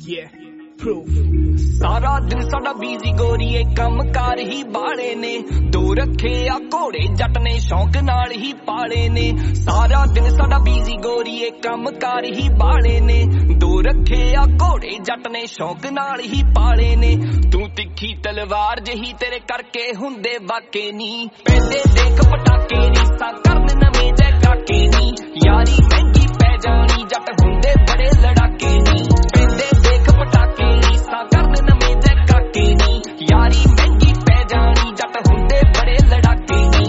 सारा दिन साडा बिजी गोरीए कम कार ही बाले ने दो रखे आ घोड़े जट ने शौक नाल ही पाले ने सारा दिन साडा बिजी गोरीए कम कार ही बाले ने दो रखे आ घोड़े जट ने शौक नाल ही पाले ने तू तिखी तलवार जही तेरे करके हुंदे वाके नी पहले देख पटाके रीसा करन नवे जै काके नी यारी महंगी पै जानी जट हुंदे बड़े लड़ाके नी पहले देख पटाके रीसा करन नवे जै काके नी यारी महंगी पै जानी जट हुंदे बड़े लड़ाके नी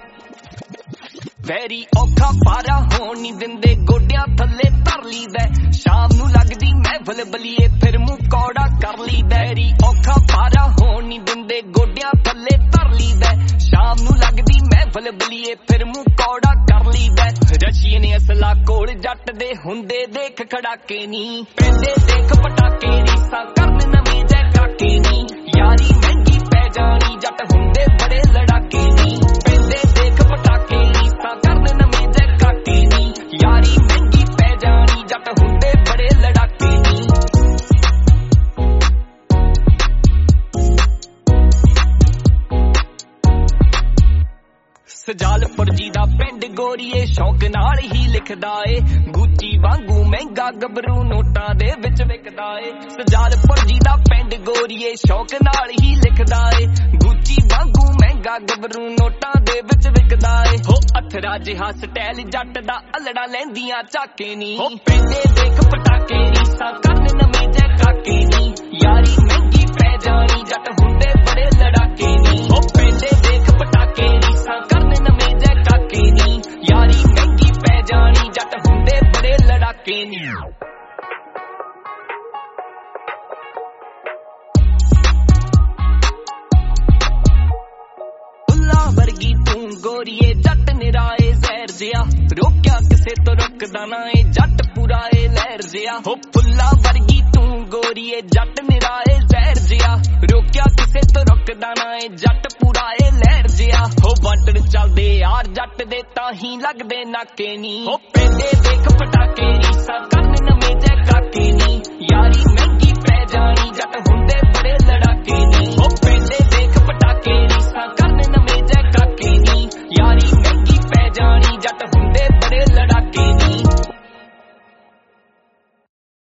वैरी औखा पारा होण नी दिंदे गोडियां थल्ले धर लीदा शाम नू लगदी महफल बलीए फिर मुंह कौड़ा कर लीदा वैरी औखा पारा होण नी दिंदे गोडियां थल्ले धर लीदा शाम नू लगदी महफल बलीए फिर मुंह कौड़ा कर लीदा रशिए ने असला कोल जट दे हुंदे देख खड़ाके नी पहले देख पटाके रीसा करन नवे जै काके नी यारी महंगी पै जानी जट हुंदे बड़े लड़ाके नी पहले देख पटाके रीसा करन नवे जै काके नी यारी महंगी पै जानी जट हुंदे बड़े लड़ाके नी सजालपुर जी दा पिंड गोरीए शौक नाल ही लिखदा ए गुच्ची वांगू महंगा गबरू नोटां दे विच विकदा ए सजालपुर जी दा पिंड गोरीए शौक नाल ही लिखदा ए गुच्ची वांगू महंगा गबरू नोटां दे विच विकदा ए हो अथरा जिहा स्टाइल जट दा अलड़ा लैंदियां झाके नी हो पहले देख पटाके रीसा करन नवे जै काके नी यारी महंगी पै जानी जट हुंदे बड़े लड़ाके नी हो पहले देख पटाके रीसा नवे जै काके नी यारी महंगी पै जानी जट हुंदे बड़े लड़ाके नी फुल्ला वर्गी तू गोरीए जट निराए जहर जिया रोक्या किसे तो रुकदा ना ए जट पूरा ए लहर जिया हो फुल्ला वर्गी तू गोरीए जट निराए जहर जिया रोक्या किसे तो रुकदा ना ए जट पूरा ए लहर जिया हो बंटड़ चलदे यार जट दे ताही लगदे नाके नी हो पहले देख पटाके रीसा करन नवे जै काके नी यारी